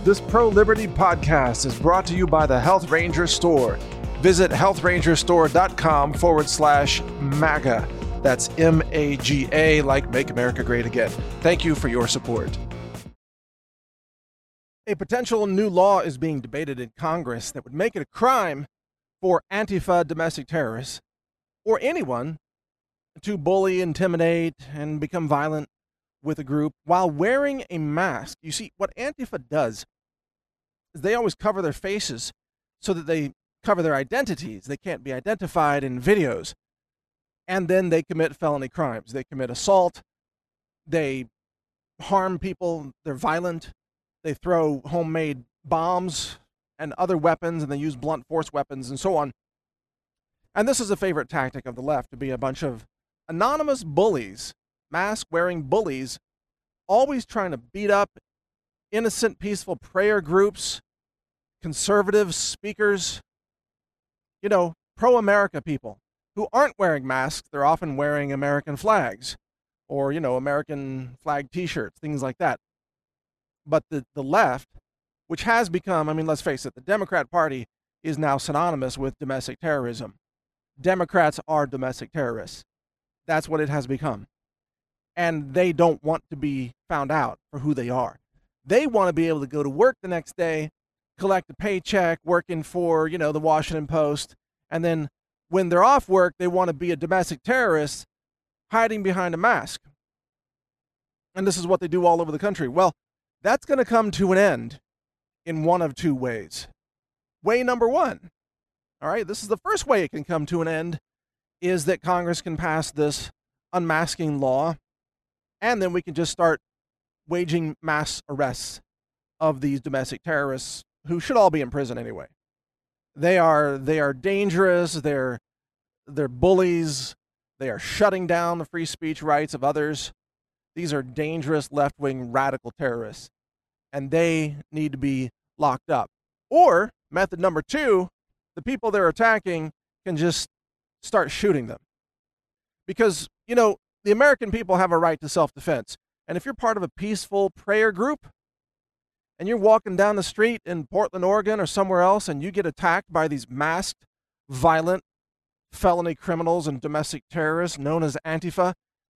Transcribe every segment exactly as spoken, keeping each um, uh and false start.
This pro-liberty podcast is brought to you by the Health Ranger Store. Visit healthrangerstore.com forward slash MAGA. That's M A G A, like Make America Great Again. Thank you for your support. A potential new law is being debated in Congress that would make it a crime for Antifa domestic terrorists or anyone to bully, intimidate, and become violent with a group while wearing a mask. You see, what Antifa does is they always cover their faces so that they cover their identities. They can't be identified in videos. And then they commit felony crimes. They commit assault. They harm people. They're violent. They throw homemade bombs and other weapons, and they use blunt force weapons and so on. And this is a favorite tactic of the left, to be a bunch of anonymous bullies, mask-wearing bullies, always trying to beat up innocent, peaceful prayer groups, conservative speakers, you know, pro-America people who aren't wearing masks. They're often wearing American flags or, you know, American flag T-shirts, things like that. But the, the left, which has become, I mean, let's face it, the Democrat Party is now synonymous with domestic terrorism. Democrats are domestic terrorists. That's what it has become. And they don't want to be found out for who they are. They want to be able to go to work the next day, collect a paycheck, working for, you know, the Washington Post, and then when they're off work, they want to be a domestic terrorist hiding behind a mask. And this is what they do all over the country. Well, that's going to come to an end in one of two ways. Way number one, all right, this is the first way it can come to an end, is that Congress can pass this unmasking law, and then we can just start waging mass arrests of these domestic terrorists who should all be in prison anyway. They are they are dangerous, they're they're bullies, they are shutting down the free speech rights of others. These are dangerous left-wing radical terrorists, and they need to be locked up. Or, method number two, the people they're attacking can just start shooting them. Because, you know, the American people have a right to self-defense. And if you're part of a peaceful prayer group and you're walking down the street in Portland, Oregon or somewhere else and you get attacked by these masked, violent, felony criminals and domestic terrorists known as Antifa,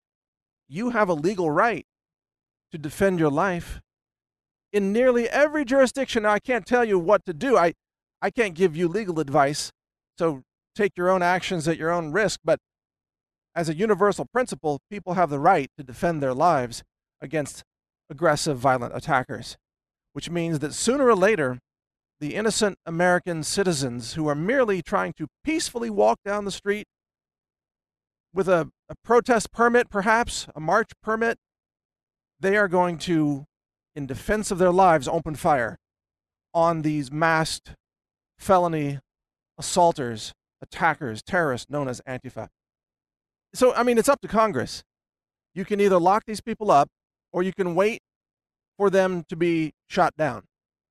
you have a legal right to defend your life in nearly every jurisdiction. Now, I can't tell you what to do. I, I can't give you legal advice, so take your own actions at your own risk. But as a universal principle, people have the right to defend their lives against aggressive, violent attackers, which means that sooner or later, the innocent American citizens who are merely trying to peacefully walk down the street with a, a protest permit, perhaps, a march permit, they are going to, in defense of their lives, open fire on these masked felony assaulters, attackers, terrorists known as Antifa. So, I mean, it's up to Congress. You can either lock these people up or you can wait for them to be shot down.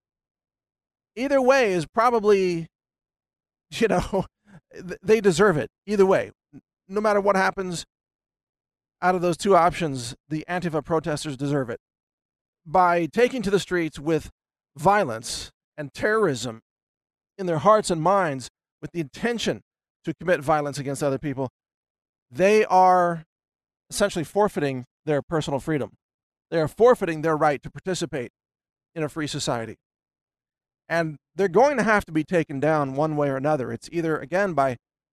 Either way is probably, you know, they deserve it. Either way, no matter what happens out of those two options, the Antifa protesters deserve it. By taking to the streets with violence and terrorism in their hearts and minds with the intention to commit violence against other people, they are essentially forfeiting their personal freedom. They are forfeiting their right to participate in a free society. And they're going to have to be taken down one way or another. It's either, again, by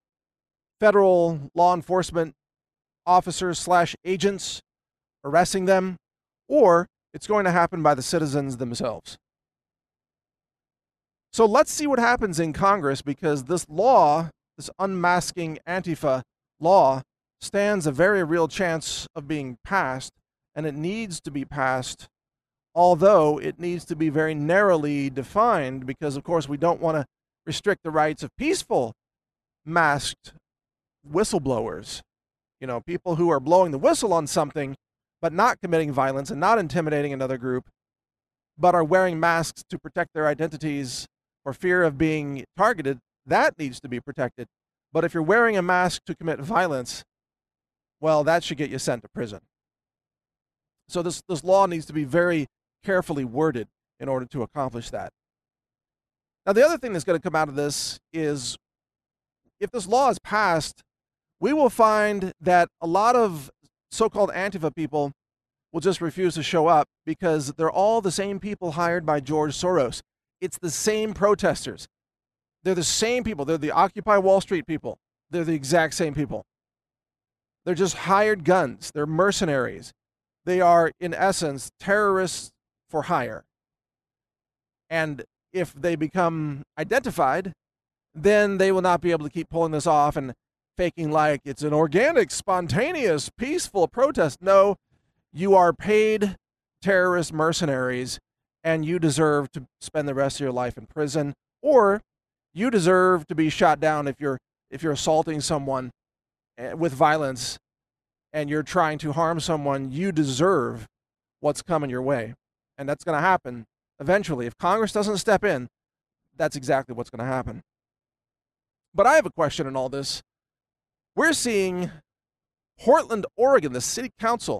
federal law enforcement officers slash agents arresting them, or it's going to happen by the citizens themselves. So let's see what happens in Congress, because this law, this unmasking Antifa law, stands a very real chance of being passed, and it needs to be passed, although it needs to be very narrowly defined, because, of course, we don't want to restrict the rights of peaceful masked whistleblowers. You know, people who are blowing the whistle on something, but not committing violence and not intimidating another group, but are wearing masks to protect their identities for fear of being targeted. That needs to be protected. But if you're wearing a mask to commit violence, well, that should get you sent to prison. So this, this law needs to be very carefully worded. in order to accomplish that. Now, the other thing that's going to come out of this is if this law is passed, we will find that a lot of so-called Antifa people will just refuse to show up because they're all the same people hired by George Soros. It's the same protesters. They're the same people. They're the Occupy Wall Street people. They're the exact same people. They're just hired guns. They're mercenaries. They are, in essence, terrorists for hire. And if they become identified, then they will not be able to keep pulling this off and faking like it's an organic, spontaneous, peaceful protest. No, you are paid terrorist mercenaries, and you deserve to spend the rest of your life in prison, or you deserve to be shot down if you're if you're assaulting someone with violence and you're trying to harm someone. You deserve what's coming your way, and that's going to happen eventually. If Congress doesn't step in, that's exactly what's going to happen. But I have a question in all this. We're seeing Portland, Oregon, the city council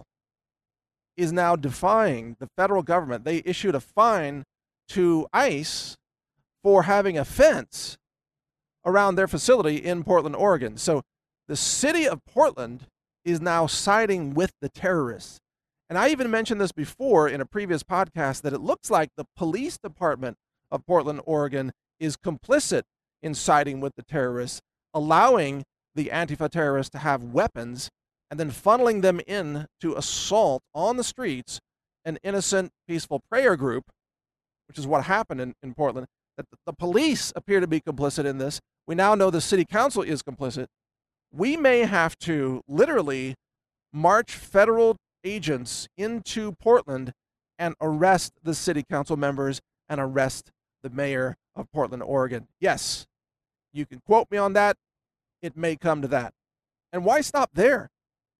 is now defying the federal government. They issued a fine to ICE for having a fence around their facility in Portland, Oregon. So the city of Portland is now siding with the terrorists. And I even mentioned this before in a previous podcast that it looks like the police department of Portland, Oregon is complicit in siding with the terrorists, allowing the Antifa terrorists to have weapons and then funneling them in to assault on the streets an innocent, peaceful prayer group, which is what happened in, in Portland. That the police appear to be complicit in this. We now know the city council is complicit. We may have to literally march federal agents into Portland and arrest the city council members and arrest the mayor of Portland, Oregon. Yes, you can quote me on that. It may come to that. And why stop there?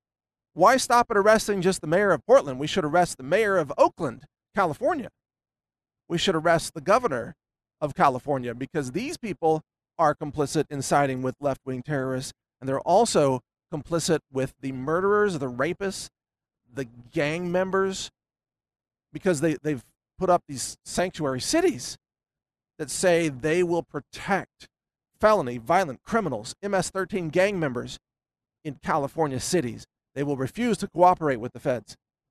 Why stop at arresting just the mayor of Portland? We should arrest the mayor of Oakland, California. We should arrest the governor of California, because these people are complicit in siding with left-wing terrorists, and they're also complicit with the murderers, the rapists, the gang members, because they, they've put up these sanctuary cities that say they will protect felony, violent criminals, M S thirteen gang members in California cities. They will refuse to cooperate with the feds.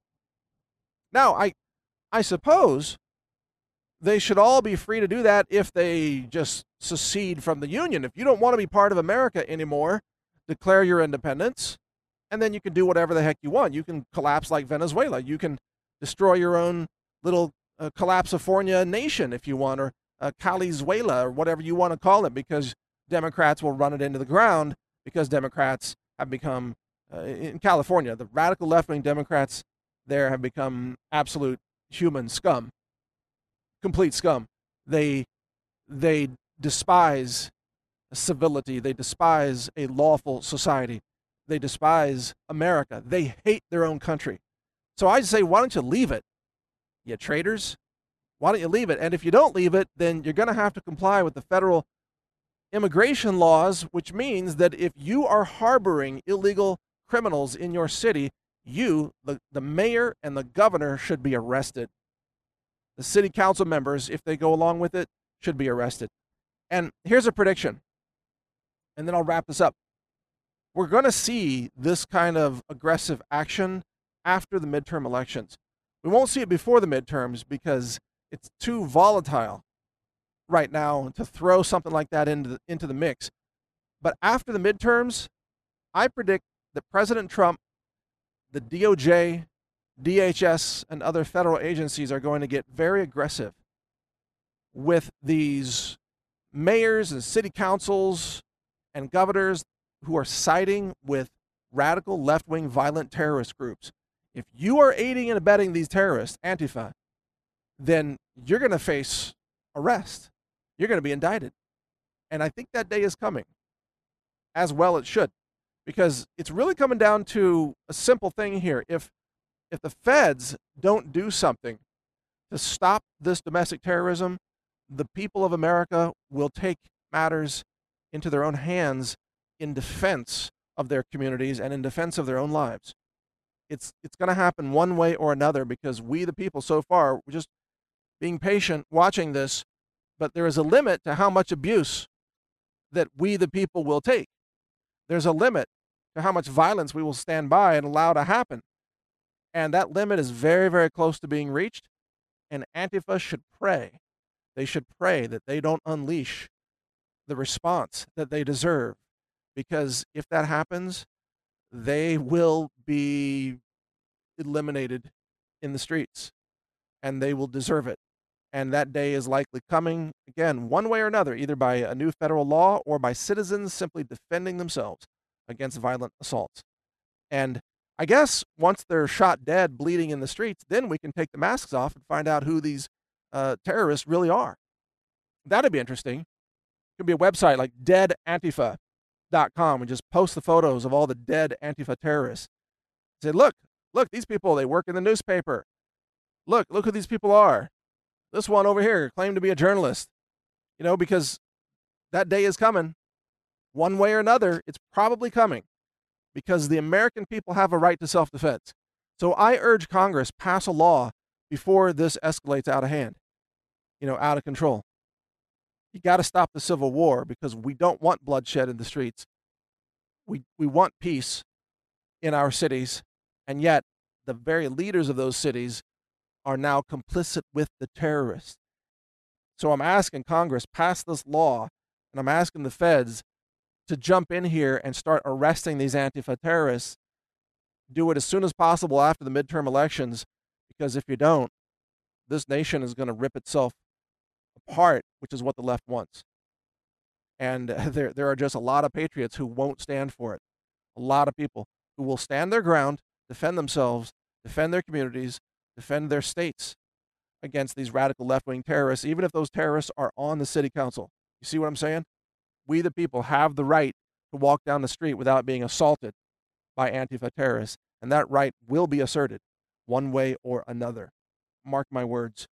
Now, I, I suppose they should all be free to do that if they just secede from the Union. If you don't want to be part of America anymore, declare your independence, and then you can do whatever the heck you want. You can collapse like Venezuela. You can destroy your own little uh, collapsifornia nation if you want, or uh, Calizuela, or whatever you want to call it, because Democrats will run it into the ground, because Democrats have become, uh, in California, the radical left-wing Democrats there have become absolute human scum. Complete scum. They they despise civility. They despise a lawful society. They despise America. They hate their own country. So I say, why don't you leave it, you traitors? Why don't you leave it? And if you don't leave it, then you're going to have to comply with the federal immigration laws, which means that if you are harboring illegal criminals in your city, you, the, the mayor and the governor, should be arrested. The city council members, if they go along with it, should be arrested. And here's a prediction, and then I'll wrap this up. We're going to see this kind of aggressive action after the midterm elections. We won't see it before the midterms because it's too volatile right now to throw something like that into the, into the mix. But after the midterms, I predict that President Trump, the D O J, D H S, and other federal agencies are going to get very aggressive with these mayors and city councils and governors who are siding with radical left-wing violent terrorist groups. If you are aiding and abetting these terrorists, Antifa, then you're going to face arrest. You're going to be indicted. And I think that day is coming. As well it should. Because it's really coming down to a simple thing here. If if the feds don't do something to stop this domestic terrorism, the people of America will take matters into their own hands in defense of their communities and in defense of their own lives. It's it's going to happen one way or another because we, the people, so far, we're just being patient, watching this, but there is a limit to how much abuse that we, the people, will take. There's a limit to how much violence we will stand by and allow to happen. And that limit is very, very close to being reached. And Antifa should pray. They should pray that they don't unleash the response that they deserve. Because if that happens, they will be eliminated in the streets. And they will deserve it. And that day is likely coming, again, one way or another, either by a new federal law or by citizens simply defending themselves against violent assaults. And I guess once they're shot dead, bleeding in the streets, then we can take the masks off and find out who these uh, terrorists really are. That'd be interesting. It could be a website like dead antifa dot com and just post the photos of all the dead Antifa terrorists. Say, look, look, these people, they work in the newspaper. Look, look who these people are. This one over here claimed to be a journalist. You know, because that day is coming. One way or another, it's probably coming. Because the American people have a right to self-defense. So I urge Congress pass a law before this escalates out of hand, you know, out of control. You got to stop the civil war because we don't want bloodshed in the streets. We we want peace in our cities, and yet the very leaders of those cities are now complicit with the terrorists. So I'm asking Congress pass this law, and I'm asking the feds to jump in here and start arresting these Antifa terrorists. Do it as soon as possible after the midterm elections, because if you don't, this nation is going to rip itself apart, which is what the left wants. And there, there are just a lot of patriots who won't stand for it. A lot of people who will stand their ground, defend themselves, defend their communities, defend their states against these radical left-wing terrorists, even if those terrorists are on the city council. You see what I'm saying? We, the people, have the right to walk down the street without being assaulted by Antifa terrorists, and that right will be asserted one way or another. Mark my words.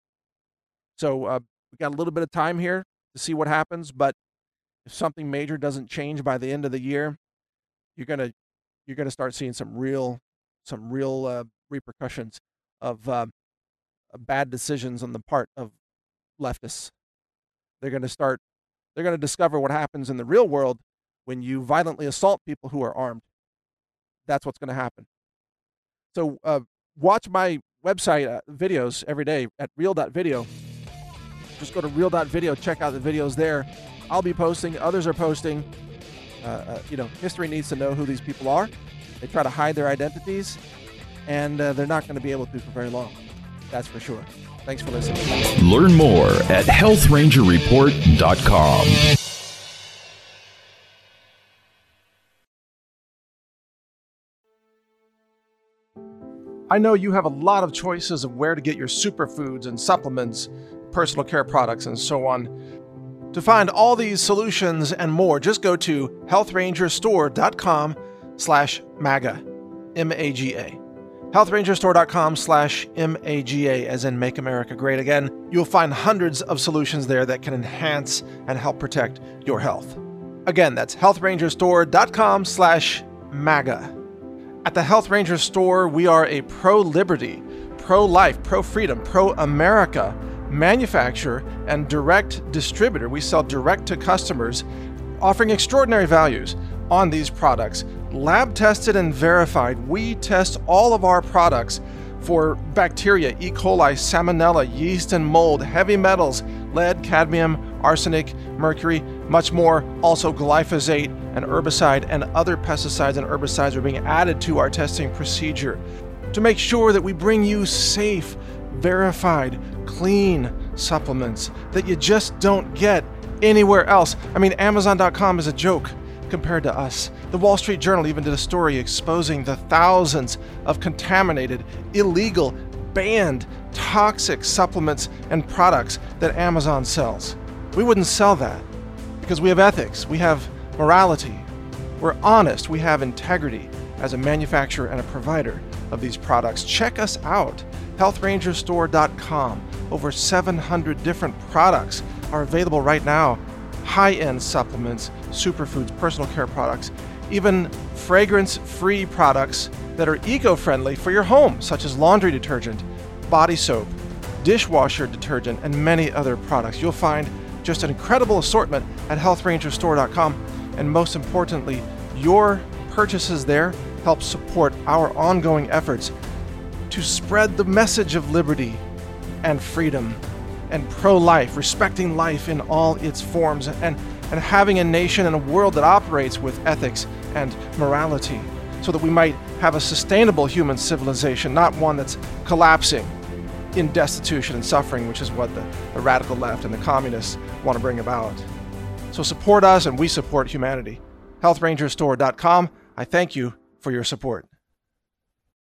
So uh, we got a little bit of time here to see what happens, but if something major doesn't change by the end of the year, you're gonna you're gonna start seeing some real some real uh, repercussions of uh, bad decisions on the part of leftists. They're gonna start. They're going to discover what happens in the real world when you violently assault people who are armed. That's what's going to happen. So uh, watch my website uh, videos every day at real dot video. Just go to real dot video, check out the videos there. I'll be posting. Others are posting. Uh, uh, you know, history needs to know who these people are. They try to hide their identities, and uh, they're not going to be able to for very long. That's for sure. Thanks for listening. Learn more at health ranger report dot com. I know you have a lot of choices of where to get your superfoods and supplements, personal care products, and so on. To find all these solutions and more, just go to health ranger store dot com slash MAGA, M A G A. health ranger store dot com slash M A G A, as in Make America Great Again. You'll find hundreds of solutions there that can enhance and help protect your health. Again, that's health ranger store dot com slash MAGA. At the Health Ranger Store, we are a pro-liberty, pro-life, pro-freedom, pro-America manufacturer and direct distributor. We sell direct to customers, offering extraordinary values on these products. Lab tested and verified. We test all of our products for bacteria, E. coli, salmonella, yeast and mold, heavy metals, lead, cadmium, arsenic, mercury, much more. Also glyphosate and herbicide and other pesticides and herbicides are being added to our testing procedure to make sure that we bring you safe, verified, clean supplements that you just don't get anywhere else. I mean, Amazon dot com is a joke compared to us. The Wall Street Journal even did a story exposing the thousands of contaminated, illegal, banned, toxic supplements and products that Amazon sells. We wouldn't sell that because we have ethics, we have morality, we're honest, we have integrity as a manufacturer and a provider of these products. Check us out, health ranger store dot com. Over seven hundred different products are available right now. High-end supplements, superfoods, personal care products, even fragrance-free products that are eco-friendly for your home, such as laundry detergent, body soap, dishwasher detergent, and many other products. You'll find just an incredible assortment at health ranger store dot com, and most importantly, your purchases there help support our ongoing efforts to spread the message of liberty and freedom and pro-life, respecting life in all its forms, and, and having a nation and a world that operates with ethics and morality, so that we might have a sustainable human civilization, not one that's collapsing in destitution and suffering, which is what the, the radical left and the communists want to bring about. So support us, and we support humanity. health ranger store dot com. I thank you for your support.